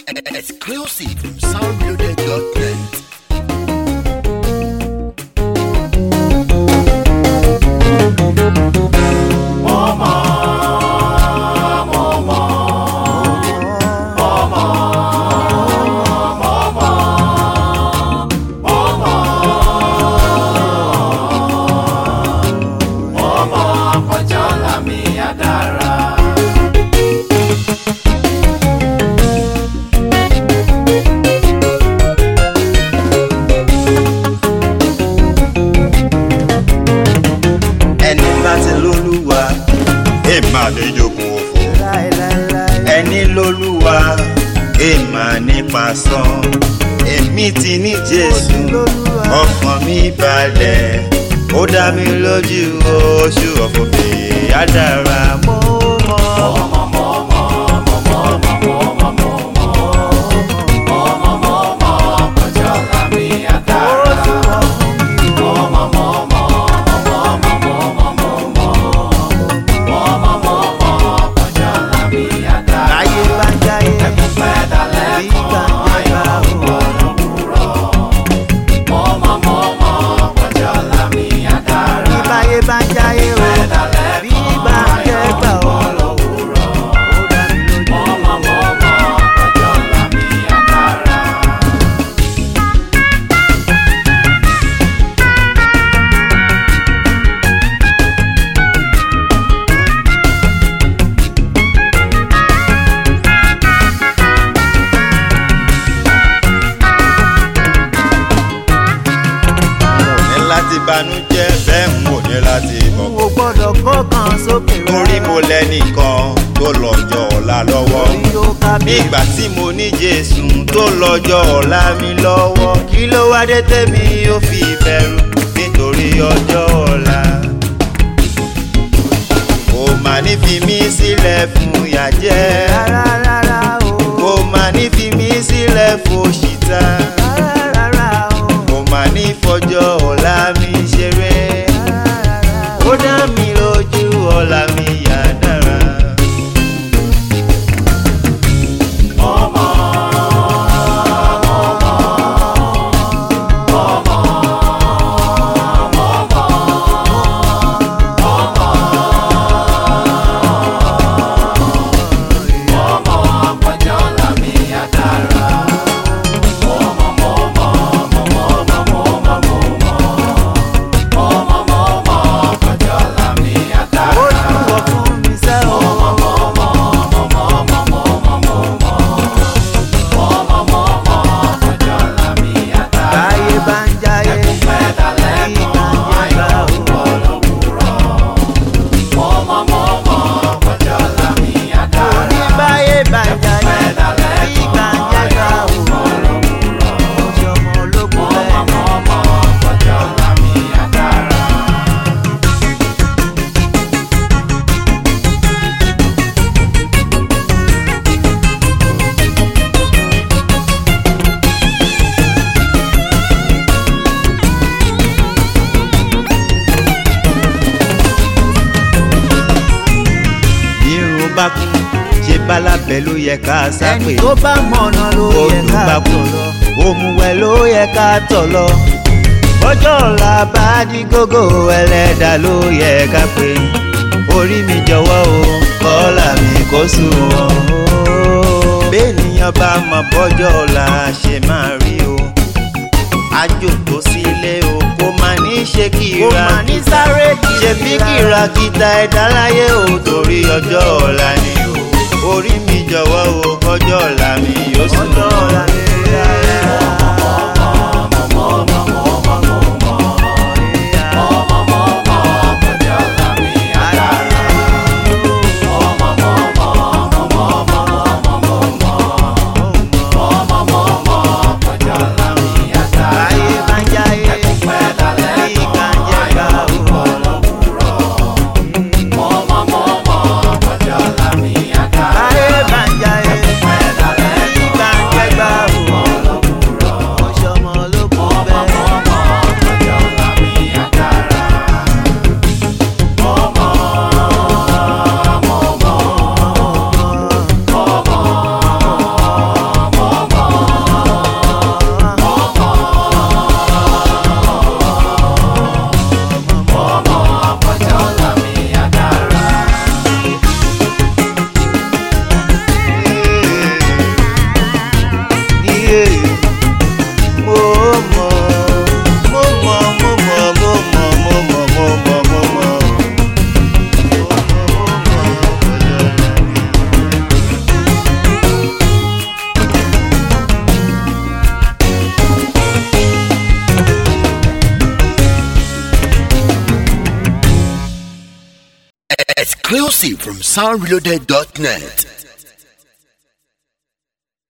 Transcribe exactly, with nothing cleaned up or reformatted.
Exclusive from sound loaded dot net. Ẹni lólúwa èèmà nípa sàn èmi ti ní Jésù ọkàn mi balẹ̀ ó dá mi lójú oṣù ọ̀fọ̀ bèè á dára mọ́ mọ́. Ìbànújẹ́ bẹ́ẹ̀ ń wò ní láti bọ̀. Mo gbọ́dọ̀ kọ́kàn sókè rẹ̀. Torí mo lẹ́nìkan tó lọ́jọ́ ọ̀la lọ́wọ́. Nígbà tí mo ní Jésù tó lọ́jọ́ ọ̀la mi lọ́wọ́. Kí ló wá dé tèmi ó fi bẹ̀rù nítorí ọjọ́ ọ̀la. Kò mà ní fi mí sílẹ̀ fún ìyà jẹ. Rárá o. Kò mà ní fi mí sílẹ̀ fún òṣìta. Rárá o. Kò mà ní fọjọ́ ọ̀la mi ṣeré. Ó dá mi lójú ọ̀la mi yá dára. Ọmọ ọmọ ọmọ ọmọ ọmọ ọmọ ọjọ́ ọ̀la mi yá dára. Ṣé bálábẹ́ ló yẹ ká sápè? Ẹni tó bá mọ̀nà ló yẹ ká tọ̀ lọ. Òmùwẹ̀ ló yẹ ká tọ̀ lọ. Bọ́jọ́ ọ̀la bá di gógó ẹlẹ́dàá ló yẹ ká pè. Orí mi jọ̀wọ́ o, kọ́là mi kó sùn o. Béènìyàn bá mọ bọ́jọ́ ọ̀la ṣe máa rí o. Àjò tó sílé o kò máa ní ṣe kíra. Kò máa ní sáré kiri. Ṣé bí kìràkìtà ẹ̀dá láyé o torí ọjọ́ ọ̀la ni o. Orí mi jọ̀wọ́ o, ọjọ́ ọ̀la mi yóò sùn. Ọjọ́ ọ̀la mi dára. Ọjọ́ ọ̀la mi yá dára. Exclusive from sound reloaded dot net.